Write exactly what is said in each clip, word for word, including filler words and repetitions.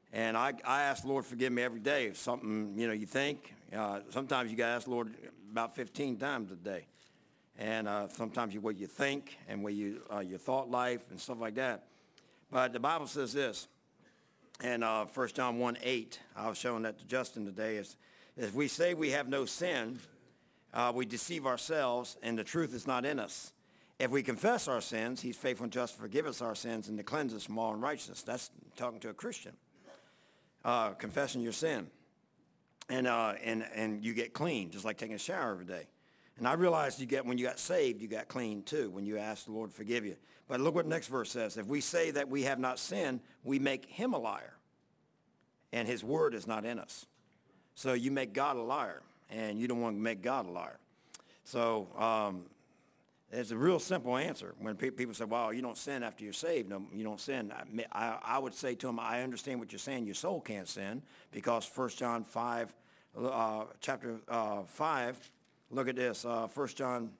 And I, I ask the Lord forgive me every day. If something, you know, you think, uh, sometimes you got to ask the Lord about fifteen times a day. And uh, sometimes you, what you think and what you, uh, your thought life and stuff like that. But the Bible says this, in uh, First John one eight, I was showing that to Justin today, is, is we say we have no sin, uh, we deceive ourselves, and the truth is not in us. If we confess our sins, he's faithful and just to forgive us our sins and to cleanse us from all unrighteousness. That's talking to a Christian. Uh, confessing your sin. And, uh, and, and you get clean, just like taking a shower every day. And I realized you get, when you got saved, you got clean too, when you asked the Lord to forgive you. But look what the next verse says. If we say that we have not sinned, we make him a liar. And his word is not in us. So you make God a liar, and you don't want to make God a liar. So um, it's a real simple answer. When pe- people say, well, you don't sin after you're saved. No, you don't sin. I, I, I would say to them, I understand what you're saying. Your soul can't sin because First John five, uh, chapter uh, five, look at this. Uh, First John,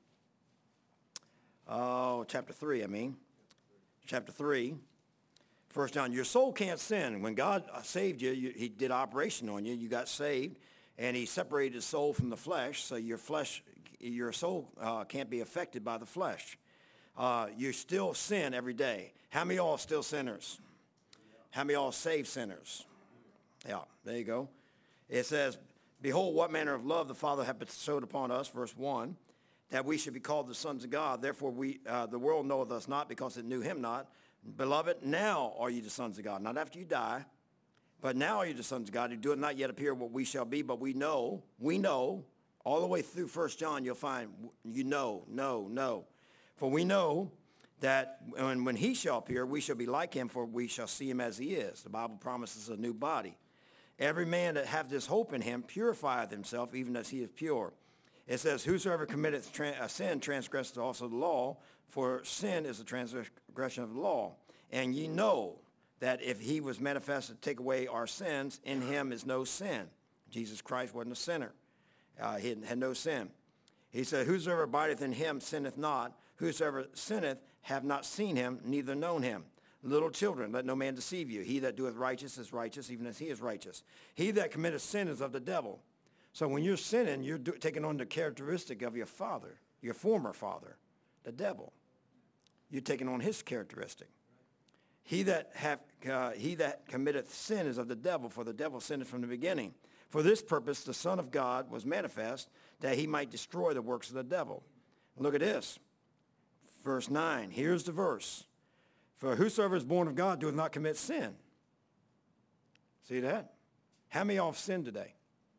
oh, chapter three, I mean. Chapter three. First John, your soul can't sin. When God saved you, you, he did operation on you. You got saved, and he separated the soul from the flesh, so your flesh, your soul uh, can't be affected by the flesh. Uh, you still sin every day. How many of y'all are still sinners? How many of y'all are saved sinners? Yeah, there you go. It says, behold, what manner of love the Father hath bestowed upon us, verse one, that we should be called the sons of God. Therefore, we uh, the world knoweth us not, because it knew him not. Beloved, now are you the sons of God. Not after you die, but now are you the sons of God, who do it not yet appear what we shall be, but we know, we know, all the way through First John, you'll find, you know, know, know. For we know that when, when he shall appear, we shall be like him, for we shall see him as he is. The Bible promises a new body. Every man that hath this hope in him purifieth himself, even as he is pure. It says, whosoever committeth tra- a sin transgresseth also the law, for sin is the transgression of the law. And ye know that if he was manifested to take away our sins, in him is no sin. Jesus Christ wasn't a sinner. Uh, he had, had no sin. He said, whosoever abideth in him sinneth not. Whosoever sinneth have not seen him, neither known him. Little children, let no man deceive you. He that doeth righteous is righteous, even as he is righteous. He that committeth sin is of the devil. So when you're sinning, you're do, taking on the characteristic of your father, your former father, the devil. You're taking on his characteristic. He that have uh, he that committeth sin is of the devil, for the devil sinned from the beginning. For this purpose the Son of God was manifest, that he might destroy the works of the devil. Look at this. Verse nine. Here's the verse. For whosoever is born of God doeth not commit sin. See that? How many of y'all have sinned today?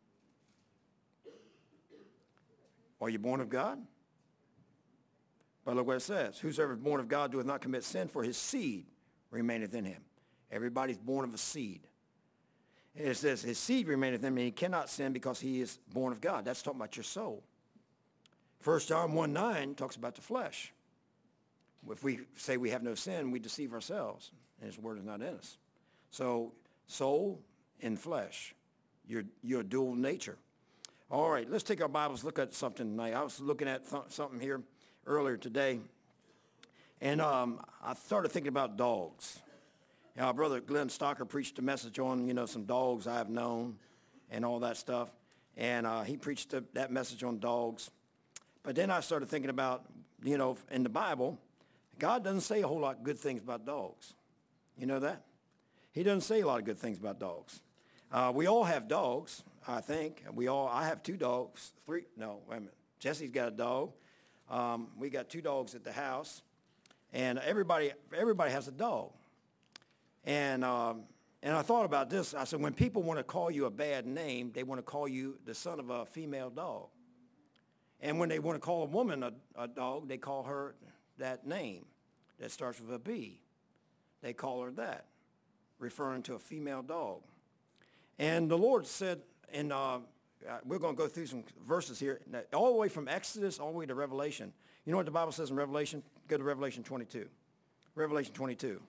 Are you born of God? But look what it says. Whosoever is born of God doeth not commit sin, for his seed remaineth in him. Everybody's born of a seed. And it says his seed remaineth in him, and he cannot sin because he is born of God. That's talking about your soul. First John one nine talks about the flesh. If we say we have no sin, we deceive ourselves, and his word is not in us. So soul and flesh, your, your dual nature. All right, let's take our Bibles, look at something tonight. I was looking at th- something here earlier today, and um, I started thinking about dogs. You know, our brother Glenn Stocker preached a message on, you know, some dogs I've known and all that stuff, and uh, he preached a, that message on dogs. But then I started thinking about, you know, in the Bible, God doesn't say a whole lot of good things about dogs. You know that? He doesn't say a lot of good things about dogs. Uh, we all have dogs, I think. We all, I have two dogs, three, no, wait a minute. Jesse's got a dog. Um, we got two dogs at the house. And everybody, everybody has a dog. And, um, and I thought about this. I said, when people want to call you a bad name, they want to call you the son of a female dog. And when they want to call a woman a, a dog, they call her that name that starts with a B. They call her that, referring to a female dog. And the Lord said, and uh, we're going to go through some verses here, all the way from Exodus all the way to Revelation. You know what the Bible says in Revelation? Go to Revelation twenty-two. Revelation twenty-two.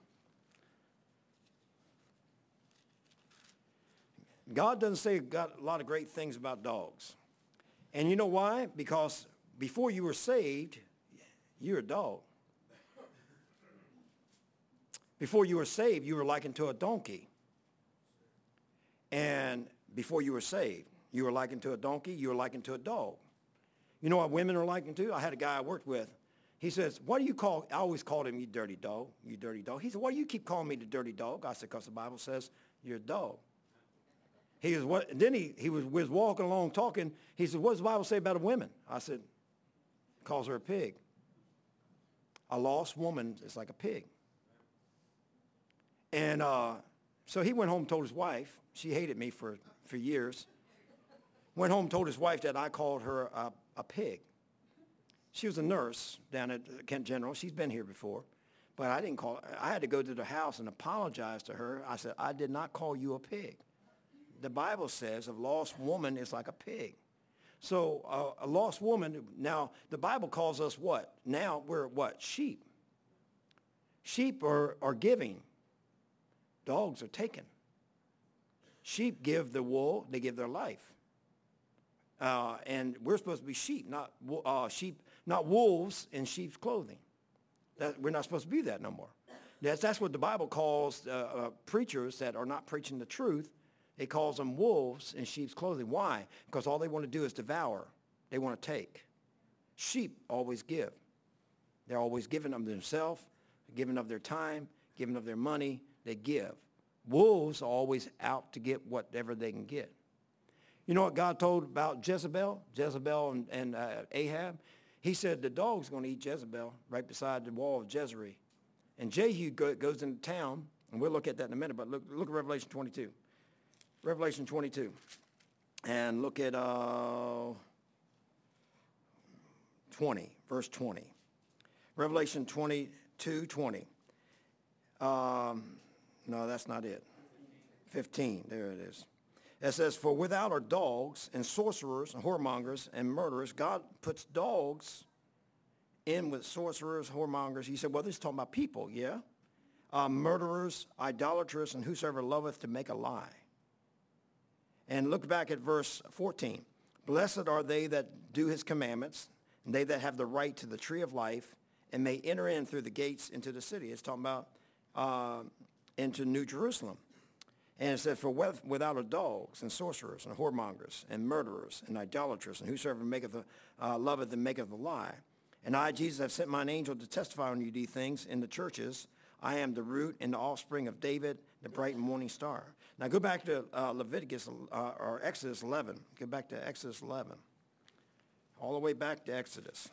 God doesn't say got a lot of great things about dogs. And you know why? Because before you were saved, you're a dog. Before you were saved, you were likened to a donkey. before you were saved. You were likened to a donkey. You were likened to a dog. You know what women are likened to? I had a guy I worked with. He says, what do you call, I always called him, you dirty dog, you dirty dog. He said, why do you keep calling me the dirty dog? I said, because the Bible says you're a dog. He was, what, and then he, he was, was walking along talking. He said, what does the Bible say about a woman? I said, calls her a pig. A lost woman is like a pig. And uh, so he went home and told his wife. She hated me for, for years. Went home and told his wife that I called her a, a pig. She was a nurse down at Kent General. She's been here before. But I didn't call her. I had to go to the house and apologize to her. I said, I did not call you a pig. The Bible says a lost woman is like a pig. So uh, a lost woman, now the Bible calls us what? Now we're what? Sheep. Sheep are, are giving. Dogs are taken. Sheep give the wool, they give their life. Uh, and we're supposed to be sheep, not uh, sheep, not wolves in sheep's clothing. That, we're not supposed to be that no more. That's, that's what the Bible calls uh, uh, preachers that are not preaching the truth. It calls them wolves in sheep's clothing. Why? Because all they want to do is devour. They want to take. Sheep always give. They're always giving of themselves, giving of their time, giving of their money. They give. Wolves are always out to get whatever they can get. You know what God told about Jezebel? Jezebel and, and uh, Ahab? He said the dog's going to eat Jezebel right beside the wall of Jezreel. And Jehu go, goes into town, and we'll look at that in a minute, but look, look at Revelation twenty-two. Revelation twenty-two. And look at uh, twenty, verse twenty. Revelation twenty-two, twenty. Um, no, that's not it. fifteen, there it is. It says, for without are dogs and sorcerers and whoremongers and murderers. God puts dogs in with sorcerers, whoremongers. He said, well, this is talking about people, yeah? Uh, murderers, idolaters, and whosoever loveth to make a lie. And look back at verse fourteen. Blessed are they that do his commandments, and they that have the right to the tree of life, and may enter in through the gates into the city. It's talking about uh, into New Jerusalem. And it says, for without are dogs and sorcerers and whoremongers and murderers and idolaters, and whosoever maketh a, uh, loveth and maketh a lie. And I, Jesus, have sent mine angel to testify on you these things in the churches. I am the root and the offspring of David, the bright and morning star. Now go back to uh, Leviticus uh, or Exodus eleven. Go back to Exodus eleven. All the way back to Exodus.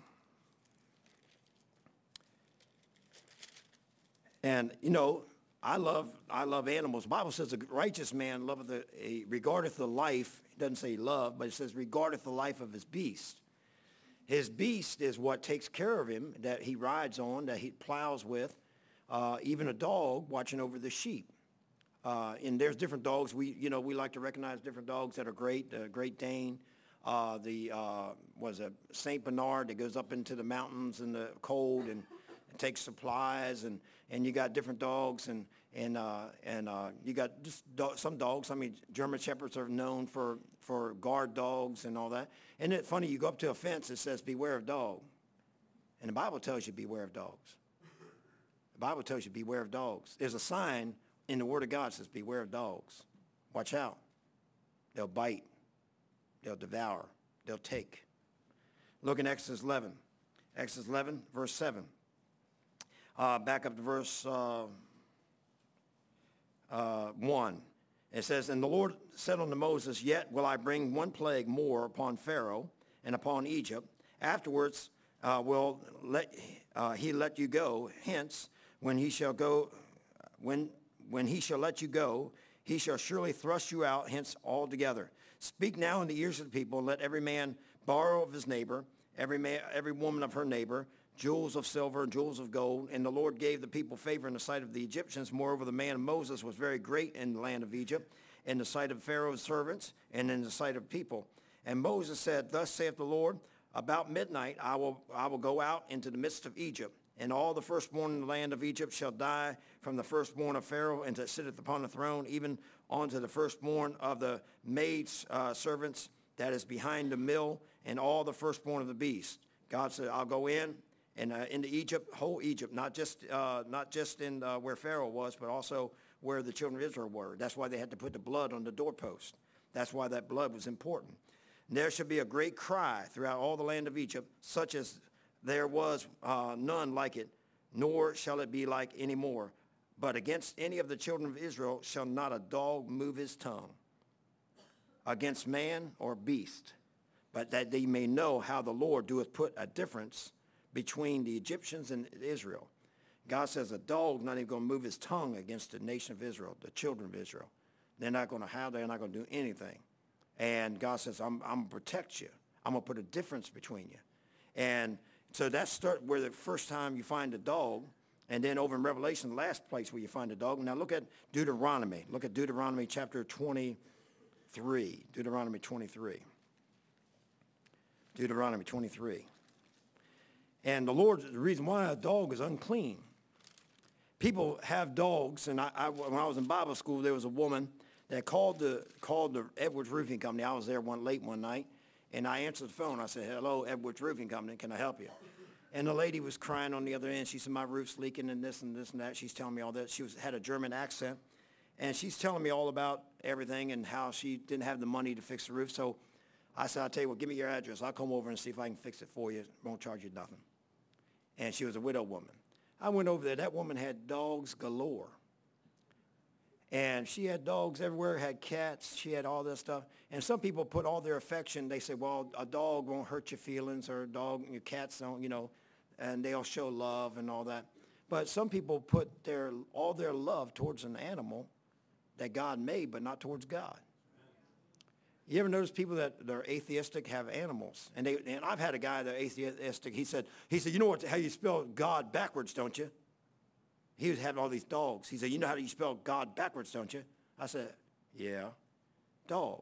And, you know, I love I love animals. The Bible says a righteous man loveth the, a, regardeth the life. It doesn't say love, but it says regardeth the life of his beast. His beast is what takes care of him, that he rides on, that he plows with. Uh, even a dog watching over the sheep. Uh, and there's different dogs. We, you know, we like to recognize different dogs that are great. The Great Dane, uh, the uh, was a Saint Bernard that goes up into the mountains in the cold and, and takes supplies. And, and you got different dogs, and and uh, and uh, you got just do- some dogs. I mean, German Shepherds are known for for guard dogs and all that. Isn't it funny? You go up to a fence that says "Beware of dog," and the Bible tells you beware of dogs. The Bible tells you beware of dogs. There's a sign in the Word of God that says beware of dogs. Watch out. They'll bite. They'll devour. They'll take. Look in Exodus eleven. Exodus eleven, verse seven. Uh, back up to verse uh, uh, one. It says, and the Lord said unto Moses, yet will I bring one plague more upon Pharaoh and upon Egypt. Afterwards uh, will let uh, he let you go. Hence, when he shall go, when when he shall let you go, he shall surely thrust you out hence altogether. Speak now in the ears of the people. Let every man borrow of his neighbor, every man, every woman of her neighbor, jewels of silver and jewels of gold. And the Lord gave the people favor in the sight of the Egyptians. Moreover, the man Moses was very great in the land of Egypt, in the sight of Pharaoh's servants, and in the sight of people. And Moses said, thus saith the Lord, about midnight I will I will go out into the midst of Egypt, and all the firstborn in the land of Egypt shall die, from the firstborn of Pharaoh, and that sitteth upon the throne, even unto the firstborn of the maids uh, servants that is behind the mill, and all the firstborn of the beast. God said, I'll go in and uh, into Egypt, whole Egypt, not just uh, not just in uh, where Pharaoh was, but also where the children of Israel were. That's why they had to put the blood on the doorpost. That's why that blood was important. And there shall be a great cry throughout all the land of Egypt, such as there was uh, none like it, nor shall it be like any more. But against any of the children of Israel shall not a dog move his tongue, against man or beast, but that they may know how the Lord doeth put a difference between the Egyptians and Israel. God says a dog's not even going to move his tongue against the nation of Israel, the children of Israel. They're not going to howl. They're not going to do anything. And God says, I'm, I'm going to protect you. I'm going to put a difference between you. And so that's start where the first time you find a dog. And then over in Revelation, the last place where you find a dog. Now look at Deuteronomy. Look at Deuteronomy chapter twenty-three. Deuteronomy twenty-three. Deuteronomy twenty-three. And the Lord, the reason why a dog is unclean. People have dogs, and I, I, when I was in Bible school, there was a woman that called the called the Edwards Roofing Company. I was there one late one night, and I answered the phone. I said, "Hello, Edwards Roofing Company. Can I help you?" And the lady was crying on the other end. She said, "My roof's leaking and this and this and that." She's telling me all that. She was had a German accent, and she's telling me all about everything and how she didn't have the money to fix the roof. So I said, "I'll tell you what, give me your address. I'll come over and see if I can fix it for you. Won't charge you nothing." And she was a widow woman. I went over there. That woman had dogs galore. And she had dogs everywhere, had cats. She had all this stuff. And some people put all their affection. They say, well, a dog won't hurt your feelings, or a dog, your cats don't, you know, and they'll show love and all that. But some people put their all their love towards an animal that God made, but not towards God. You ever notice people that are atheistic have animals? And they and I've had a guy that atheistic. He said, he said, you know what? How you spell God backwards, don't you? He was having all these dogs. He said, you know how you spell God backwards, don't you? I said, yeah, dog.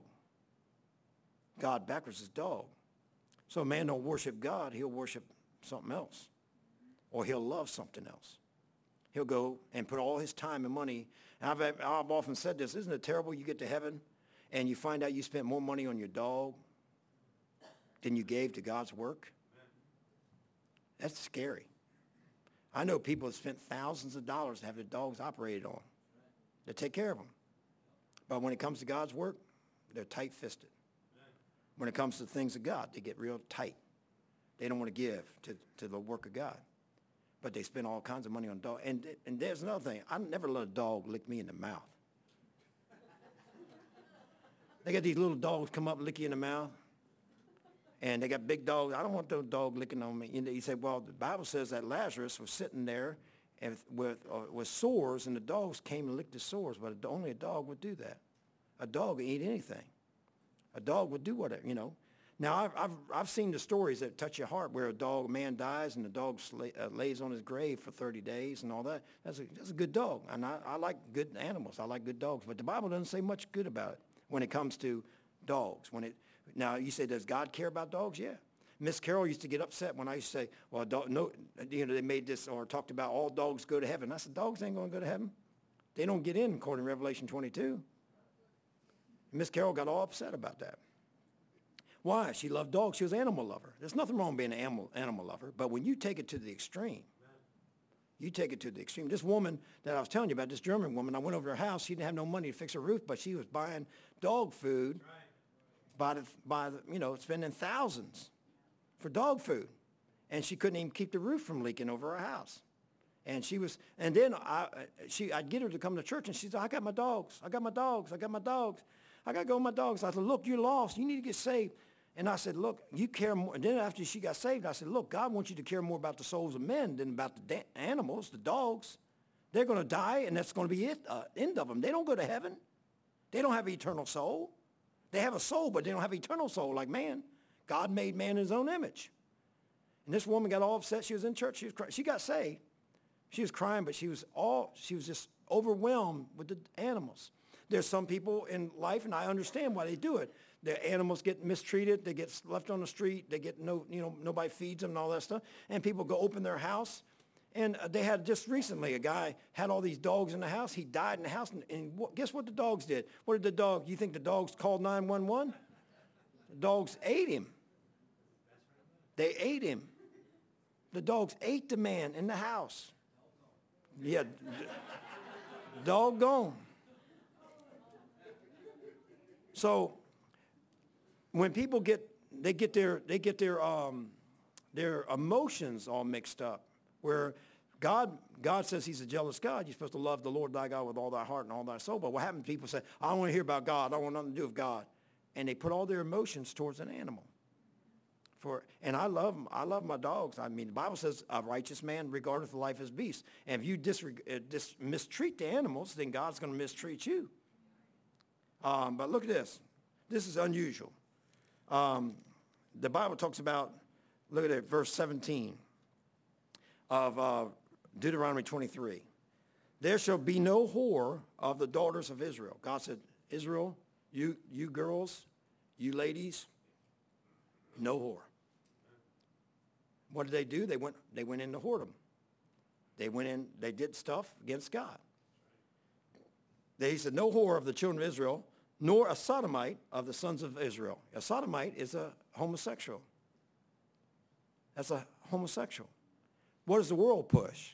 God backwards is dog. So a man don't worship God, he'll worship something else, or he'll love something else. He'll go and put all his time and money. And I've I've often said this. Isn't it terrible? You get to heaven, and you find out you spent more money on your dog than you gave to God's work? That's scary. I know people have spent thousands of dollars to have their dogs operated on, to take care of them. But when it comes to God's work, they're tight-fisted. When it comes to things of God, they get real tight. They don't want to give to, to the work of God. But they spend all kinds of money on dogs. And, and there's another thing. I never let a dog lick me in the mouth. They got these little dogs come up and lick you in the mouth. And they got big dogs. I don't want those dogs licking on me. You know, you say, well, the Bible says that Lazarus was sitting there and with, uh, with sores, and the dogs came and licked his sores. But only a dog would do that. A dog would eat anything. A dog would do whatever, you know. Now, I've, I've, I've seen the stories that touch your heart where a dog, a man dies and the dog sla- uh, lays on his grave for thirty days and all that. That's a, that's a good dog. And I, I like good animals. I like good dogs. But the Bible doesn't say much good about it when it comes to dogs. When it Now, you say, does God care about dogs? Yeah. Miss Carol used to get upset when I used to say, well, dog, no, you know, they made this or talked about all dogs go to heaven. I said, dogs ain't going to go to heaven. They don't get in, according to Revelation twenty-two. Miss Carol got all upset about that. Why? She loved dogs. She was an animal lover. There's nothing wrong with being an animal, animal lover, but when you take it to the extreme, you take it to the extreme. This woman that I was telling you about, this German woman, I went over to her house. She didn't have no money to fix her roof, but she was buying dog food by the, by the, you know, spending thousands for dog food. And she couldn't even keep the roof from leaking over her house. And she was, and then I, she, I'd get her to come to church, and she said, I got my dogs. I got my dogs. I got my dogs. I got to go with my dogs. I said, look, you're lost. You need to get saved. And I said, look, you care more. And then after she got saved, I said, look, God wants you to care more about the souls of men than about the da- animals, the dogs. They're going to die, and that's going to be it, uh, end of them. They don't go to heaven. They don't have an eternal soul. They have a soul, but they don't have an eternal soul like man. God made man in his own image. And this woman got all upset. She was in church. She was crying. She got saved. She was crying, but she was all, she was just overwhelmed with the animals. There's some people in life, and I understand why they do it. The animals get mistreated. They get left on the street. They get no, you know, nobody feeds them and all that stuff. And people go open their house. And they had just recently, a guy had all these dogs in the house. He died in the house. And, and what, guess what the dogs did? What did the dog, you think the dogs called nine one one? The dogs ate him. They ate him. The dogs ate the man in the house. Yeah, d- doggone. So when people get, they get their, they get their, um, their emotions all mixed up, where God, God says he's a jealous God. You're supposed to love the Lord thy God with all thy heart and all thy soul. But what happens, people say, I don't want to hear about God. I don't want nothing to do with God. And they put all their emotions towards an animal. For, and I love them. I love my dogs. I mean, the Bible says a righteous man regardeth the life as beast. And if you disreg- uh, dis- mistreat the animals, then God's going to mistreat you. Um, but look at this. This is unusual. Um, the Bible talks about, look at it, verse seventeen of uh, Deuteronomy twenty-three. There shall be no whore of the daughters of Israel. God said, Israel, you, you girls, you ladies, no whore. What did they do? They went, they went into whoredom. They went in, they did stuff against God. They said, no whore of the children of Israel, nor a sodomite of the sons of Israel. A sodomite is a homosexual. That's a homosexual. What does the world push?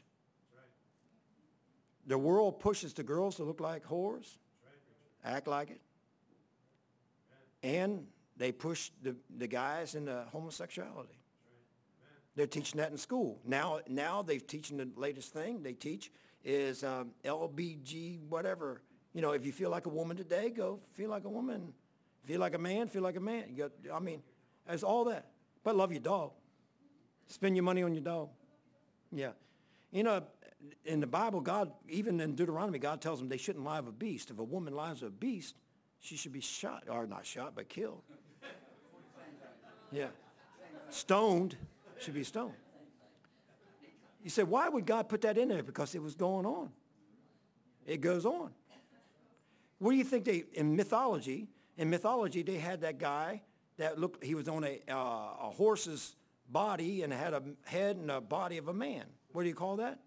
The world pushes the girls to look like whores, act like it, and they push the, the guys into homosexuality. They're teaching that in school. Now, now they're teaching the latest thing they teach is um, L B G whatever. You know, if you feel like a woman today, go feel like a woman. Feel like a man, feel like a man. You got, I mean, it's all that. But love your dog. Spend your money on your dog. Yeah. You know, in the Bible, God, even in Deuteronomy, God tells them they shouldn't lie with a beast. If a woman lies with a beast, she should be shot, or not shot, but killed. Yeah. Stoned. Should be stoned. You say, why would God put that in there? Because it was going on. It goes on. What do you think they, in mythology, in mythology, they had that guy that looked, he was on a, uh, a horse's body and had a head and a body of a man. What do you call that?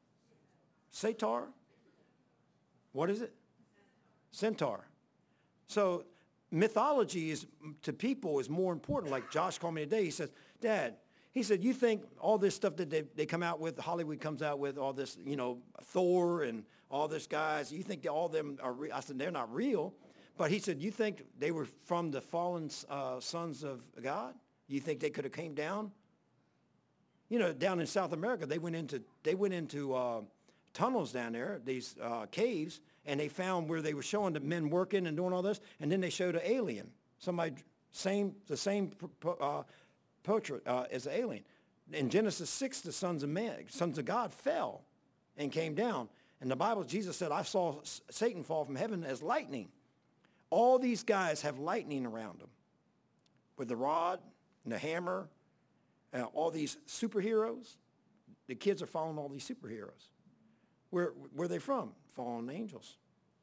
Satar? What is it? Centaur. So mythology is, to people, is more important. Like Josh called me today. He says, Dad, he said, you think all this stuff that they, they come out with, Hollywood comes out with, all this, you know, Thor and all this guys, you think that all of them are real? I said, they're not real. But he said, you think they were from the fallen uh, sons of God? You think they could have came down? You know, down in South America, they went into, they went into uh, tunnels down there, these uh, caves, and they found where they were showing the men working and doing all this, and then they showed an alien, somebody, same, the same uh, portrait uh, as an alien. In Genesis six, the sons of man, sons of God fell and came down. And the Bible, Jesus said, I saw Satan fall from heaven as lightning. All these guys have lightning around them with the rod and the hammer, uh, all these superheroes. The kids are following all these superheroes. Where, where are they from? Fallen angels.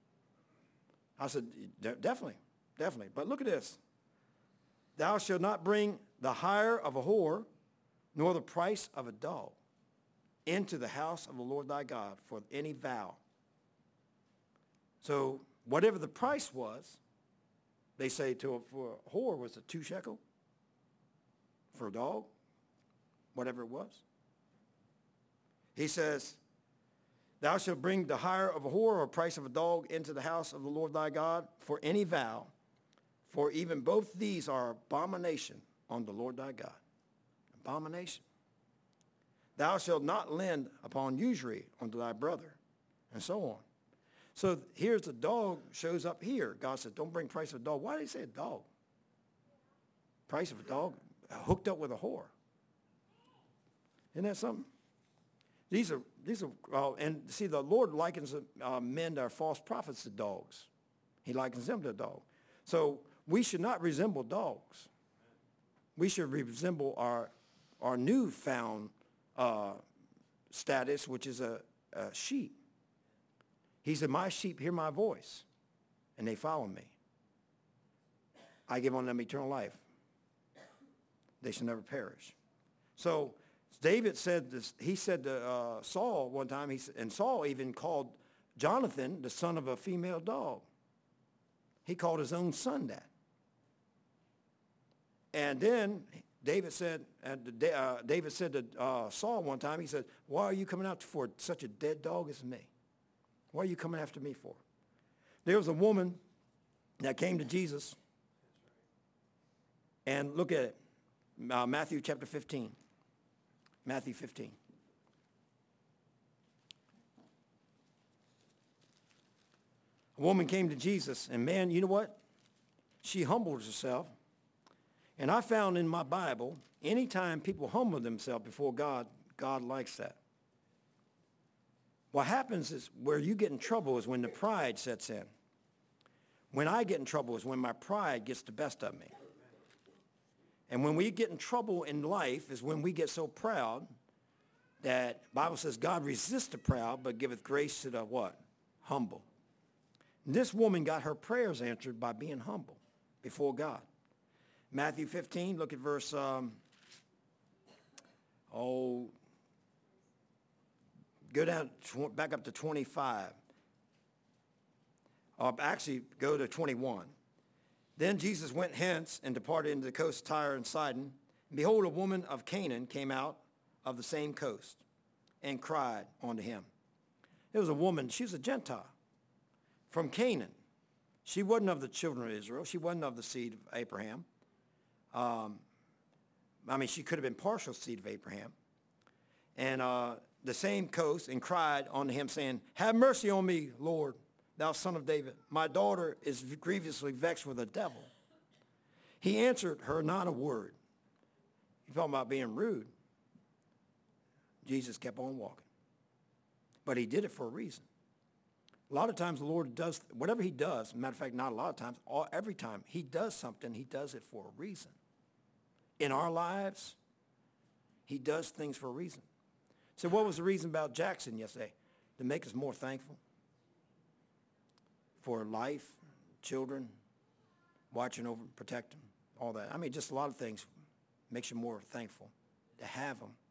I said, De- definitely, definitely. But look at this. Thou shalt not bring the hire of a whore, nor the price of a dog, into the house of the Lord thy God for any vow. So whatever the price was, they say to a, for a whore was a two shekel. For a dog, whatever it was. He says, thou shalt bring the hire of a whore or price of a dog into the house of the Lord thy God for any vow, for even both these are abomination on the Lord thy God. Abomination. Thou shalt not lend upon usury unto thy brother, and so on. So here's the dog shows up here. God said, don't bring price of a dog. Why did he say a dog? Price of a dog hooked up with a whore. Isn't that something? These are, these are, uh, and see, the Lord likens uh, men that are false prophets to dogs. He likens them to a dog. So we should not resemble dogs. We should resemble our, our newfound uh, status, which is a, a sheep. He said, my sheep hear my voice, and they follow me. I give on them eternal life. They shall never perish. So David said this, he said to uh, Saul one time, he, and Saul even called Jonathan the son of a female dog. He called his own son that. And then David said, and uh, David said to uh, Saul one time, he said, why are you coming out for such a dead dog as me? What are you coming after me for? There was a woman that came to Jesus. And look at it. Uh, Matthew chapter fifteen. Matthew fifteen. A woman came to Jesus, and man, you know what? She humbled herself. And I found in my Bible, anytime people humble themselves before God, God likes that. What happens is where you get in trouble is when the pride sets in. When I get in trouble is when my pride gets the best of me. And when we get in trouble in life is when we get so proud that the Bible says God resists the proud but giveth grace to the what? Humble. This woman got her prayers answered by being humble before God. Matthew fifteen, look at verse, um, oh, go down, tw- back up to twenty-five. Or actually, go to twenty-one. Then Jesus went hence and departed into the coast of Tyre and Sidon. And behold, a woman of Canaan came out of the same coast and cried unto him. There was a woman, she was a Gentile from Canaan. She wasn't of the children of Israel. She wasn't of the seed of Abraham. Um, I mean, she could have been partial seed of Abraham. And uh, the same coast, and cried unto him, saying, have mercy on me, Lord, thou son of David. My daughter is grievously vexed with a devil. He answered her not a word. You're talking about being rude. Jesus kept on walking. But he did it for a reason. A lot of times the Lord does, whatever he does, matter of fact, not a lot of times, all, every time he does something, he does it for a reason. In our lives, he does things for a reason. So what was the reason about Jackson yesterday? To make us more thankful for life, children, watching over, protect them, all that. I mean, just a lot of things makes you more thankful to have them.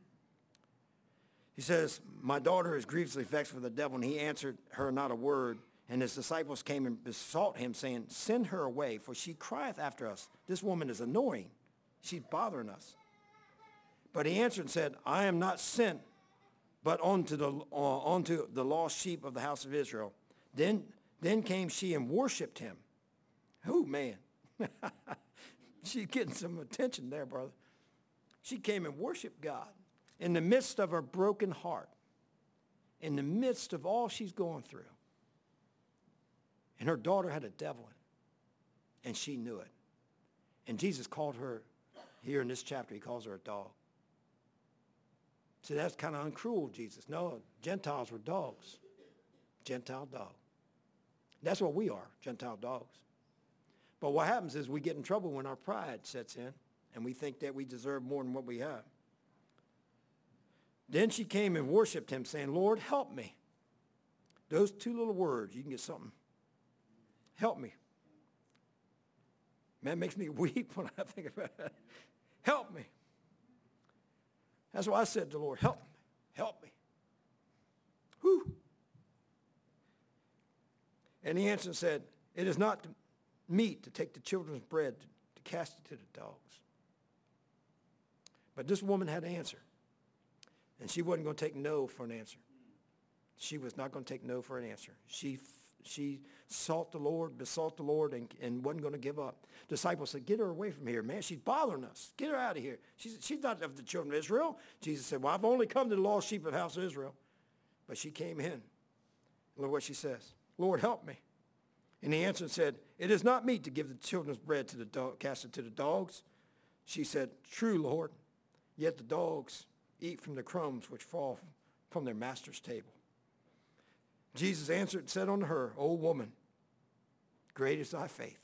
He says, my daughter is grievously vexed with the devil, and he answered her not a word. And his disciples came and besought him, saying, send her away, for she crieth after us. This woman is annoying. She's bothering us. But he answered and said, I am not sent, but unto the, uh, unto the lost sheep of the house of Israel. Then, then came she and worshipped him. Oh, man. She's getting some attention there, brother. She came and worshiped God. In the midst of her broken heart, in the midst of all she's going through. And her daughter had a devil in it, and she knew it. And Jesus called her, here in this chapter, he calls her a dog. So that's kind of uncruel, Jesus. No, Gentiles were dogs. Gentile dog. That's what we are, Gentile dogs. But what happens is we get in trouble when our pride sets in, and we think that we deserve more than what we have. Then she came and worshipped him, saying, Lord, help me. Those two little words, you can get something. Help me. Man, it makes me weep when I think about it. Help me. That's why I said to the Lord, help me. Help me. Whew. And he answered and said, it is not meet to take the children's bread to, to cast it to the dogs. But this woman had an answer. And she wasn't going to take no for an answer. She was not going to take no for an answer. She she sought the Lord, besought the Lord, and, and wasn't going to give up. Disciples said, get her away from here, man. She's bothering us. Get her out of here. She's, she's not of the children of Israel. Jesus said, well, I've only come to the lost sheep of the house of Israel. But she came in. Look what she says. Lord, help me. And he answered and said, it is not meet to give the children's bread to the dog, cast it to the dogs. She said, true, Lord, yet the dogs eat from the crumbs which fall from their master's table. Jesus answered and said unto her, O woman, great is thy faith.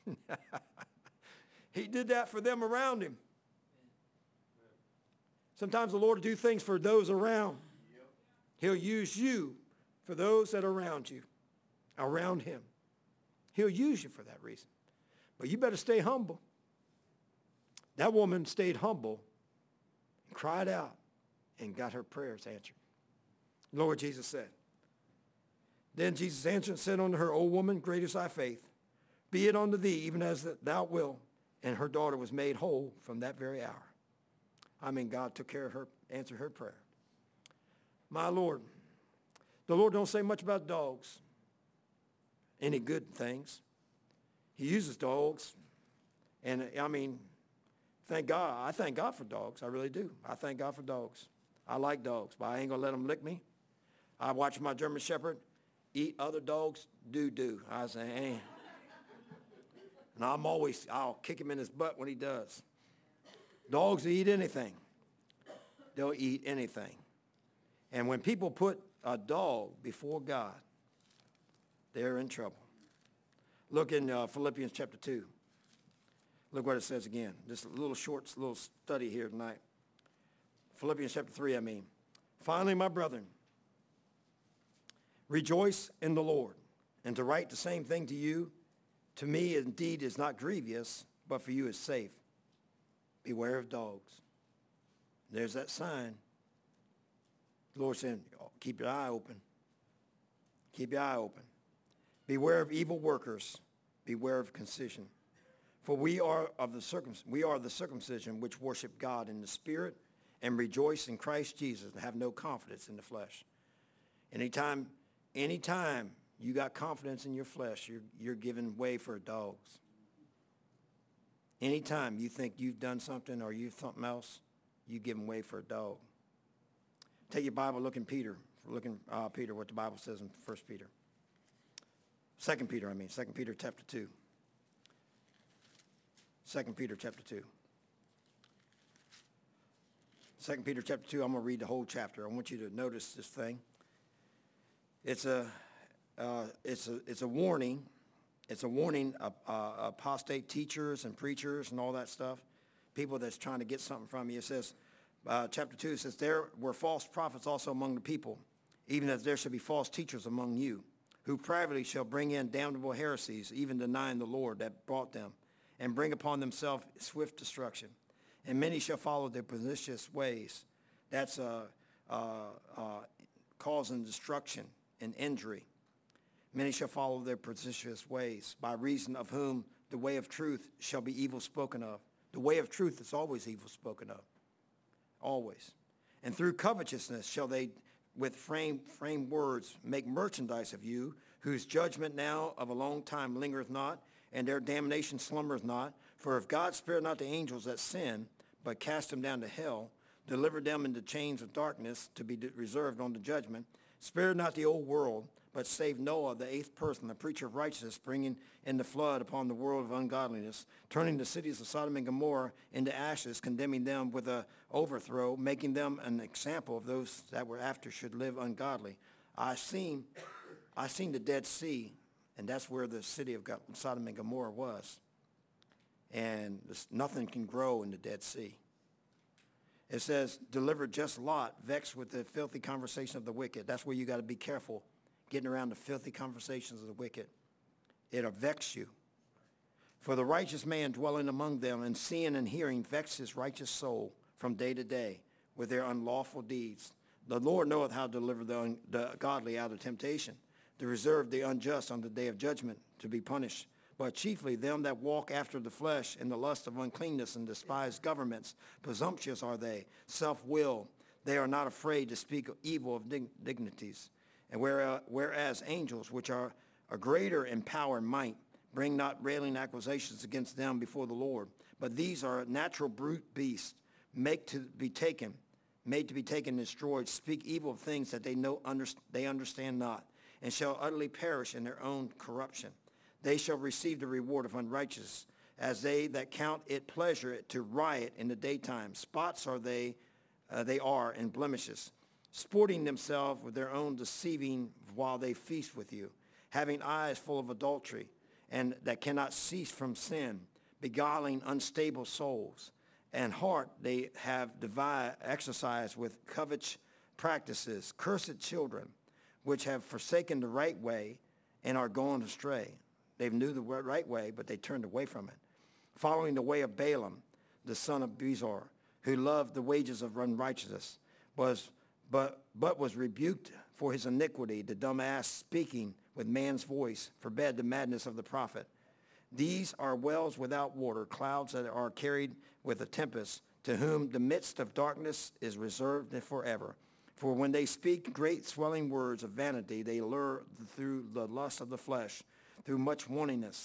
He did that for them around him. Sometimes the Lord will do things for those around. He'll use you for those that are around you, around him. He'll use you for that reason. But you better stay humble. That woman stayed humble and cried out and got her prayers answered. Lord Jesus said. Then Jesus answered and said unto her, O woman, great is thy faith. Be it unto thee even as thou wilt. And her daughter was made whole from that very hour. I mean, God took care of her, answered her prayer. My Lord, the Lord don't say much about dogs, any good things. He uses dogs. And I mean, thank God. I thank God for dogs. I really do. I thank God for dogs. I like dogs, but I ain't going to let them lick me. I watch my German Shepherd eat other dogs do-do. I say, hey. And I'm always, I'll kick him in his butt when he does. Dogs will eat anything. They'll eat anything. And when people put a dog before God, they're in trouble. Look in uh, Philippians chapter two. Look what it says again. Just a little short little study here tonight. Philippians chapter three, I mean. Finally, my brethren, rejoice in the Lord. And to write the same thing to you, to me indeed is not grievous, but for you is safe. Beware of dogs. There's that sign. The Lord saying, keep your eye open. Keep your eye open. Beware of evil workers. Beware of concision. For we are of the circum we are the circumcision which worship God in the spirit and rejoice in Christ Jesus and have no confidence in the flesh. Anytime, anytime you got confidence in your flesh, you're, you're giving way for dogs. Anytime you think you've done something or you've something else, you give way for a dog. Take your Bible, look in Peter. Look in uh, Peter, what the Bible says in First Peter. Second Peter, I mean, Second Peter chapter two. Second Peter chapter two. Second Peter chapter two, I'm going to read the whole chapter. I want you to notice this thing. It's a, uh, it's a, it's a warning. It's a warning of uh, apostate teachers and preachers and all that stuff, people that's trying to get something from you. It says, uh, chapter two, it says, there were false prophets also among the people, even as there shall be false teachers among you, who privately shall bring in damnable heresies, even denying the Lord that brought them, and bring upon themselves swift destruction. And many shall follow their pernicious ways. That's uh, uh, uh, causing destruction and injury. Many shall follow their pernicious ways, by reason of whom the way of truth shall be evil spoken of. The way of truth is always evil spoken of. Always. And through covetousness shall they with frame, frame words make merchandise of you, whose judgment now of a long time lingereth not, and their damnation slumbereth not. For if God spared not the angels that sin, but cast them down to hell, delivered them into chains of darkness to be reserved unto judgment, spared not the old world, but saved Noah, the eighth person, the preacher of righteousness, bringing in the flood upon the world of ungodliness, turning the cities of Sodom and Gomorrah into ashes, condemning them with a overthrow, making them an example of those that were after should live ungodly. I seen, I seen the Dead Sea, and that's where the city of Sodom and Gomorrah was. And this, nothing can grow in the Dead Sea. It says, delivered just Lot, vexed with the filthy conversation of the wicked. That's where you got to be careful, getting around the filthy conversations of the wicked. It'll vex you. For the righteous man dwelling among them and seeing and hearing vex his righteous soul from day to day with their unlawful deeds. The Lord knoweth how to deliver the, un- the godly out of temptation, to reserve the unjust on the day of judgment to be punished. But chiefly them that walk after the flesh in the lust of uncleanness and despise governments. Presumptuous are they, self-willed. They are not afraid to speak evil of dig- dignities. And whereas, whereas angels, which are a greater in power and might, bring not railing accusations against them before the Lord. But these are natural brute beasts, make to be taken, made to be taken and destroyed, speak evil of things that they know under, they understand not, and shall utterly perish in their own corruption. They shall receive the reward of unrighteousness, as they that count it pleasure to riot in the daytime. Spots are they, uh, they are, and blemishes, sporting themselves with their own deceiving while they feast with you, having eyes full of adultery, and that cannot cease from sin, beguiling unstable souls, and heart they have divide, exercised with covetous practices, cursed children, which have forsaken the right way and are gone astray. They knew the right way, but they turned away from it, following the way of Balaam, the son of Bezor, who loved the wages of unrighteousness, was but but was rebuked for his iniquity. The dumb ass speaking with man's voice forbade the madness of the prophet. These are wells without water, clouds that are carried with a tempest, to whom the midst of darkness is reserved forever. For when they speak great swelling words of vanity, they lure through the lust of the flesh, through much wantiness.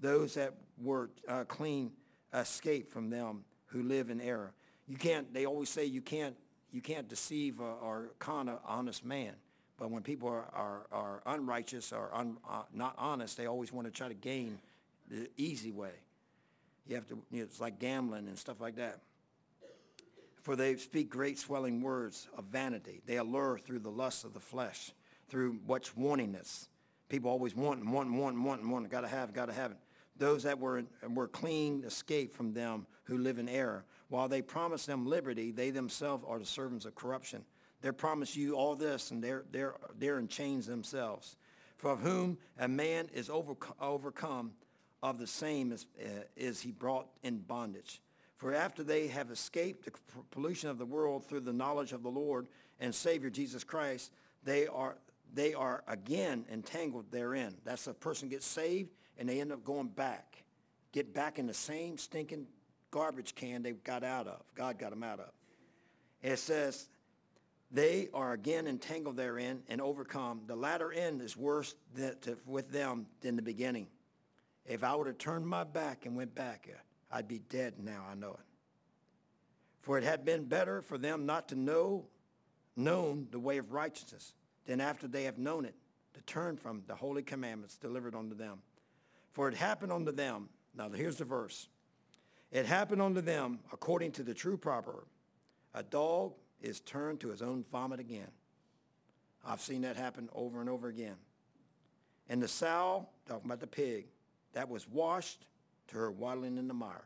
those that were uh, clean escape from them who live in error. You can't, they always say you can't, you can't deceive or, or con an honest man. But when people are, are, are unrighteous or un, uh, not honest, they always want to try to gain the easy way. You have to, you know, it's like gambling and stuff like that. For they speak great swelling words of vanity. They allure through the lust of the flesh, through much wantingness. People always want and want and want and want and want. Got to have, got to have it. Those that were, were clean escape from them who live in error. While they promise them liberty, they themselves are the servants of corruption. They promise you all this, and they're, they're, they're in chains themselves. For of whom a man is over, overcome, of the same is, uh, is he brought in bondage. For after they have escaped the pollution of the world through the knowledge of the Lord and Savior Jesus Christ, they are, they are again entangled therein. That's a person gets saved, and they end up going back, get back in the same stinking garbage can they got out of. God got them out of. And it says, they are again entangled therein and overcome. The latter end is worse than to, with them than the beginning. If I would have turned my back and went back, I'd be dead now, I know it. For it had been better for them not to know, known the way of righteousness, than after they have known it, to turn from the holy commandments delivered unto them. For it happened unto them, now here's the verse. It happened unto them according to the true proverb. A dog is turned to his own vomit again. I've seen that happen over and over again. And the sow, talking about the pig, that was washed to her waddling in the mire.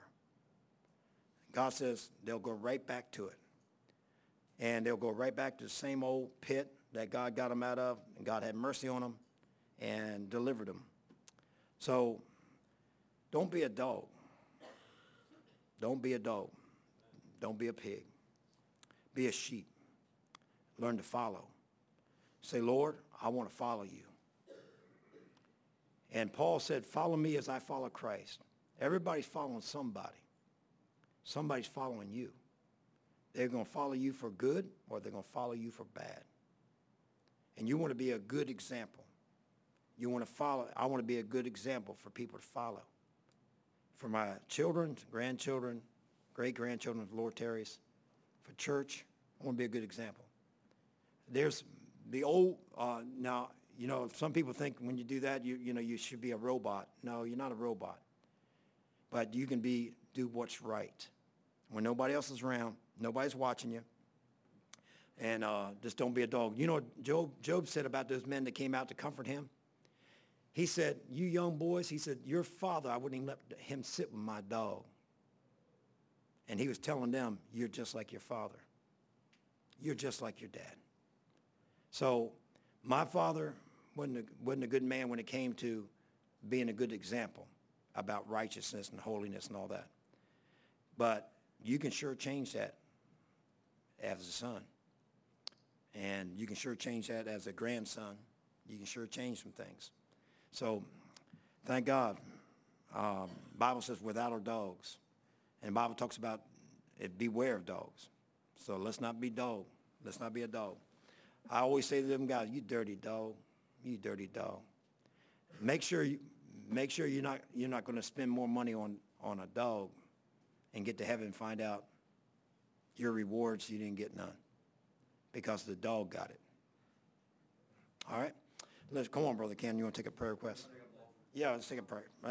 God says they'll go right back to it. And they'll go right back to the same old pit that God got them out of, and God had mercy on them and delivered them. So don't be a dog. Don't be a dog. Don't be a pig. Be a sheep. Learn to follow. Say, Lord, I want to follow you. And Paul said, follow me as I follow Christ. Everybody's following somebody. Somebody's following you. They're going to follow you for good, or they're going to follow you for bad. And you want to be a good example. You want to follow. I want to be a good example for people to follow. For my children, grandchildren, great-grandchildren, Lord tarries, for church, I want to be a good example. There's the old, uh, now, you know, some people think when you do that, you, you know, you should be a robot. No, you're not a robot. But you can be, do what's right. When nobody else is around, nobody's watching you. And uh, just don't be a dog. You know what Job, Job said about those men that came out to comfort him? He said, you young boys, he said, your father, I wouldn't even let him sit with my dog. And he was telling them, you're just like your father. You're just like your dad. So my father wasn't a, wasn't a good man when it came to being a good example about righteousness and holiness and all that. But you can sure change that as a son. And you can sure change that as a grandson. You can sure change some things. So thank God. Um, Bible says without our dogs. And the Bible talks about it, beware of dogs. So let's not be dog. Let's not be a dog. I always say to them guys, you dirty dog. You dirty dog. Make sure you make sure you're not you're not going to spend more money on, on a dog and get to heaven and find out your rewards you didn't get none. Because the dog got it. All right? Let's come on, Brother Ken. You want to take a prayer request? Yeah, let's take a prayer.